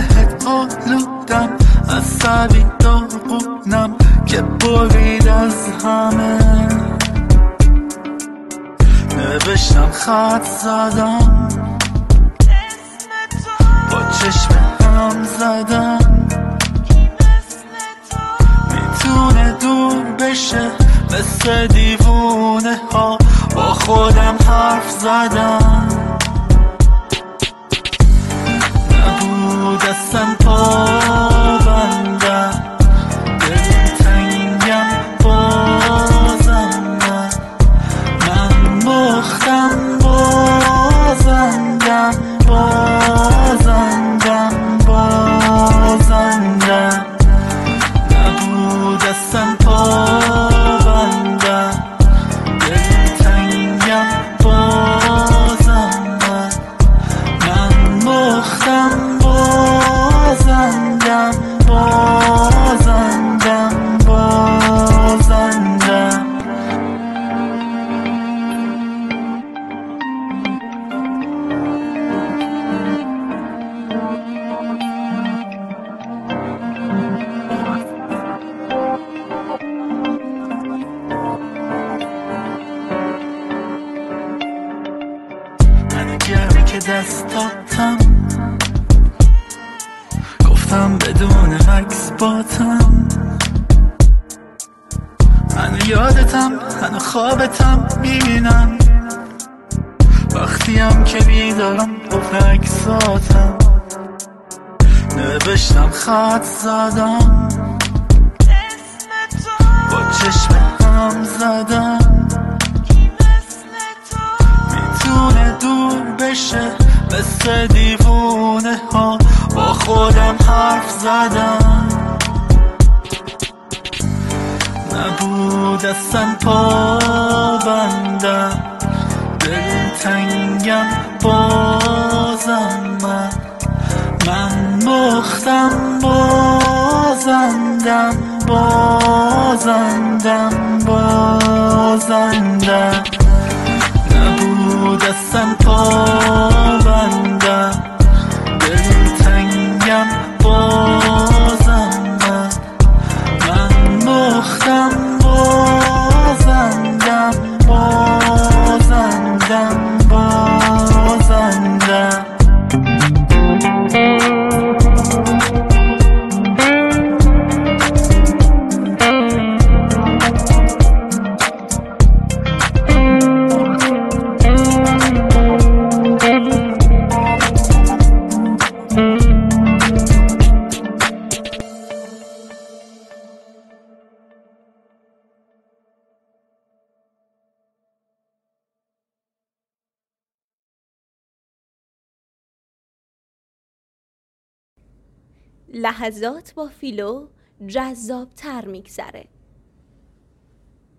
بهت آلودم، عصبی داغونم که برید از همه. نوشتم خط زدم، با چشم هم زدم، میتونه دور بشه مثل دیوونه ها. با خودم حرف زدم، نبود اصلا پابندم، دلتنگم بازم من باختم بازندم، بازندم بازندم. نبود اصلا پابندم، دلتنگم بازم من باختم بازندم، بازندم بازندم. من گرمی که دست دادم، گفتم بدون مکس باتم. هنو یادتم، هنو خوابتم میبینم، وقتیم که بیدارم با عکساتم. نوشتم خط زدم، با چشم هم زدم، میتونه دور بشه مثل دیوونه ها. با خودم حرف زدم، نبود اصلا پابندم، دلتنگم بازم من باختم بازندم، بازندم بازندم. نبود اصلا پابندم، دلتنگم بازم من باختم بازندم، بازندم بازندم. لحظات با فیلو جذاب‌تر میگذره.